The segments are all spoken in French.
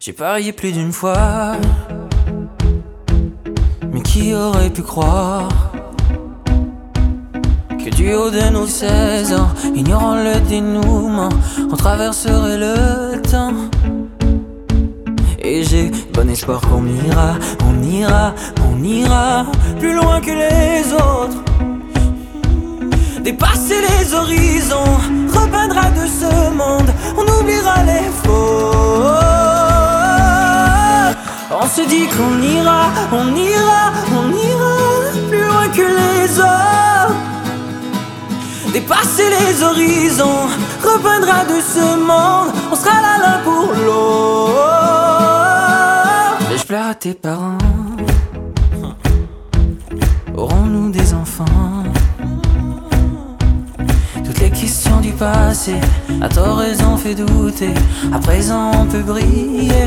J'ai parié plus d'une fois, mais qui aurait pu croire que du haut de nos 16 ans, ignorant le dénouement, on traverserait le temps. Et j'ai bon espoir qu'on ira, on ira, on ira plus loin que les autres. Dépasser les horizons, repeindra de ce monde, on oubliera les fautes. On se dit qu'on ira, on ira, on ira plus loin que les autres. Dépasser les horizons, repeindra de ce monde, on sera là l'un pour l'autre. Vais-je plaire à tes parents? Aurons-nous des enfants? Toutes les questions du passé, à tort raison fait douter. À présent on peut briller.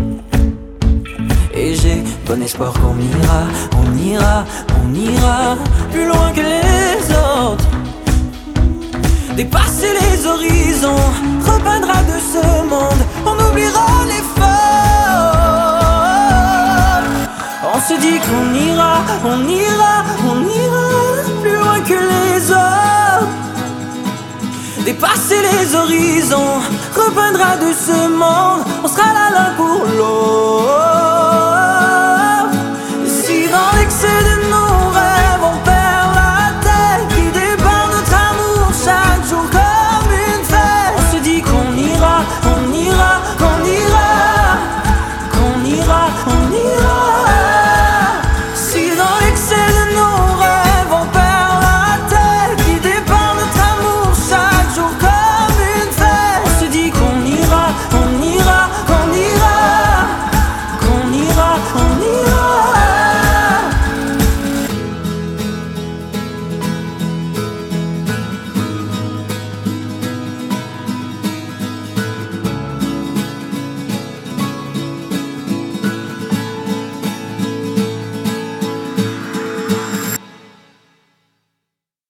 Et j'ai bon espoir qu'on ira, on ira, on ira plus loin que les autres. Dépasser les horizons, repeindra de ce monde, on oubliera les fautes. On se dit qu'on ira, on ira, on ira plus loin que les autres. Dépasser les horizons, repeindra de ce monde, on sera là